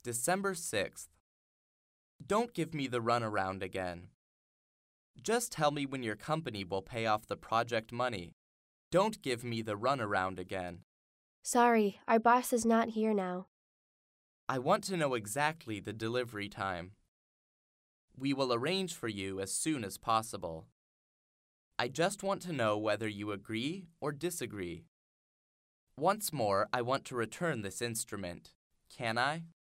December 6th. Don't give me the runaround again. Just tell me when your company will pay off the project money. Don't give me the runaround again. Sorry, our boss is not here now. I want to know exactly the delivery time. We will arrange for you as soon as possible. I just want to know whether you agree or disagree. Once more, I want to return this instrument. Can I?